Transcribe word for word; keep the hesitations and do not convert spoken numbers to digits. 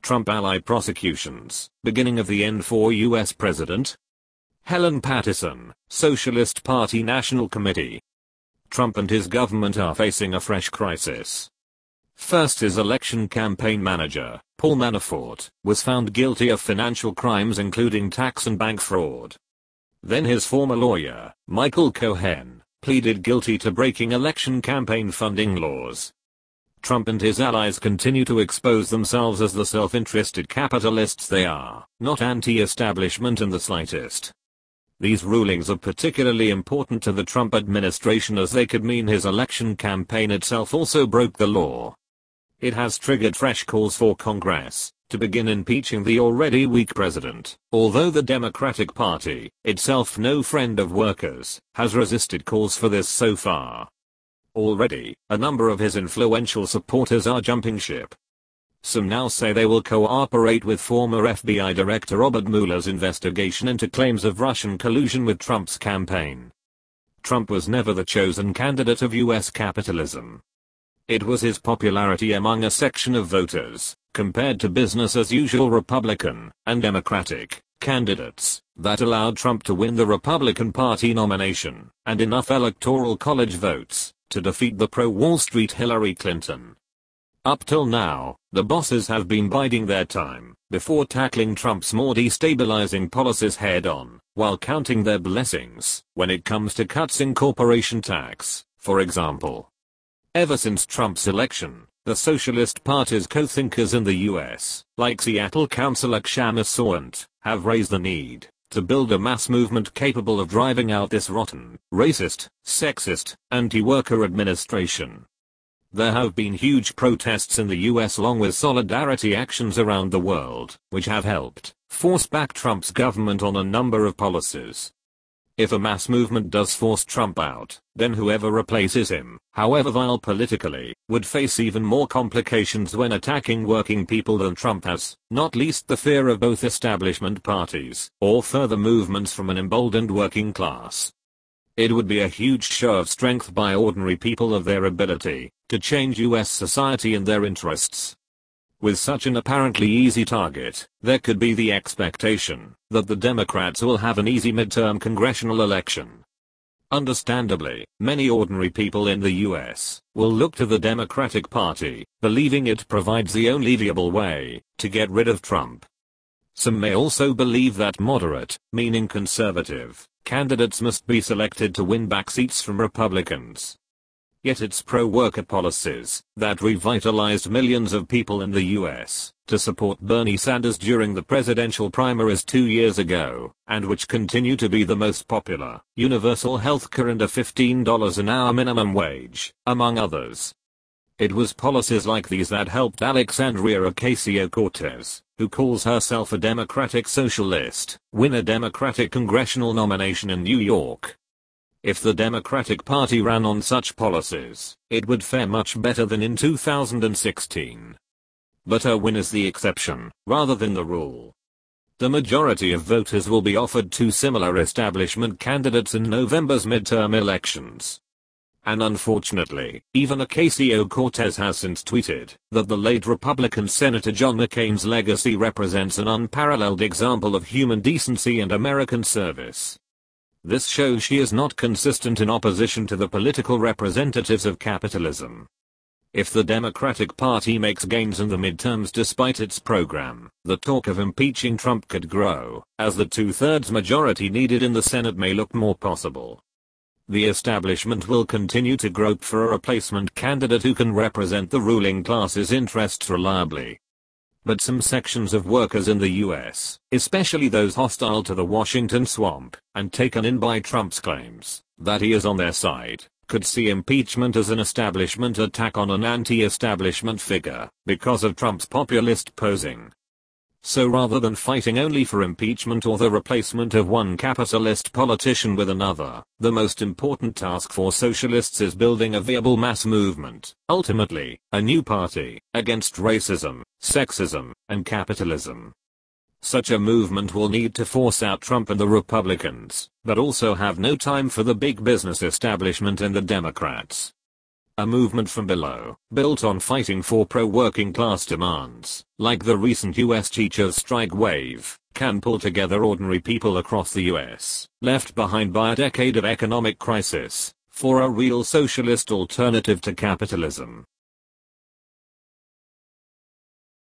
Trump ally prosecutions, beginning of the end for U S President. Helen Pattison, Socialist Party National Committee. Trump and his government are facing a fresh crisis. First, his election campaign manager, Paul Manafort, was found guilty of financial crimes including tax and bank fraud. Then his former lawyer, Michael Cohen, pleaded guilty to breaking election campaign funding laws. Trump and his allies continue to expose themselves as the self-interested capitalists they are, not anti-establishment in the slightest. These rulings are particularly important to the Trump administration as they could mean his election campaign itself also broke the law. It has triggered fresh calls for Congress to begin impeaching the already weak president, although the Democratic Party, itself no friend of workers, has resisted calls for this so far. Already, a number of his influential supporters are jumping ship. Some now say they will cooperate with former F B I Director Robert Mueller's investigation into claims of Russian collusion with Trump's campaign. Trump was never the chosen candidate of U S capitalism. It was his popularity among a section of voters, compared to business-as-usual Republican and Democratic candidates, that allowed Trump to win the Republican Party nomination and enough Electoral College votes to defeat the pro-Wall Street Hillary Clinton. Up till now, the bosses have been biding their time before tackling Trump's more destabilizing policies head-on, while counting their blessings when it comes to cuts in corporation tax, for example. Ever since Trump's election, the Socialist Party's co-thinkers in the U S, like Seattle Councilor Kshama Sawant, have raised the need to build a mass movement capable of driving out this rotten, racist, sexist, anti-worker administration. There have been huge protests in the U S along with solidarity actions around the world, which have helped force back Trump's government on a number of policies. If a mass movement does force Trump out, then whoever replaces him, however vile politically, would face even more complications when attacking working people than Trump has, not least the fear of both establishment parties, or further movements from an emboldened working class. It would be a huge show of strength by ordinary people of their ability to change U S society in their interests. With such an apparently easy target, there could be the expectation that the Democrats will have an easy midterm congressional election. Understandably, many ordinary people in the U S will look to the Democratic Party, believing it provides the only viable way to get rid of Trump. Some may also believe that moderate, meaning conservative, candidates must be selected to win back seats from Republicans. Yet it's pro-worker policies that revitalized millions of people in the U S to support Bernie Sanders during the presidential primaries two years ago, and which continue to be the most popular, universal healthcare and a fifteen dollars an hour minimum wage, among others. It was policies like these that helped Alexandria Ocasio-Cortez, who calls herself a Democratic socialist, win a Democratic congressional nomination in New York. If the Democratic Party ran on such policies, it would fare much better than in two thousand sixteen. But her win is the exception, rather than the rule. The majority of voters will be offered two similar establishment candidates in November's midterm elections. And unfortunately, even Ocasio-Cortez has since tweeted that the late Republican Senator John McCain's legacy represents an unparalleled example of human decency and American service. This shows she is not consistent in opposition to the political representatives of capitalism. If the Democratic Party makes gains in the midterms despite its program, the talk of impeaching Trump could grow, as the two-thirds majority needed in the Senate may look more possible. The establishment will continue to grope for a replacement candidate who can represent the ruling class's interests reliably. But some sections of workers in the U S, especially those hostile to the Washington swamp, and taken in by Trump's claims that he is on their side, could see impeachment as an establishment attack on an anti-establishment figure, because of Trump's populist posing. So rather than fighting only for impeachment or the replacement of one capitalist politician with another, the most important task for socialists is building a viable mass movement, ultimately, a new party, against racism, sexism, and capitalism. Such a movement will need to force out Trump and the Republicans, but also have no time for the big business establishment and the Democrats. A movement from below, built on fighting for pro-working class demands, like the recent U S teachers' strike wave, can pull together ordinary people across the U S, left behind by a decade of economic crisis, for a real socialist alternative to capitalism.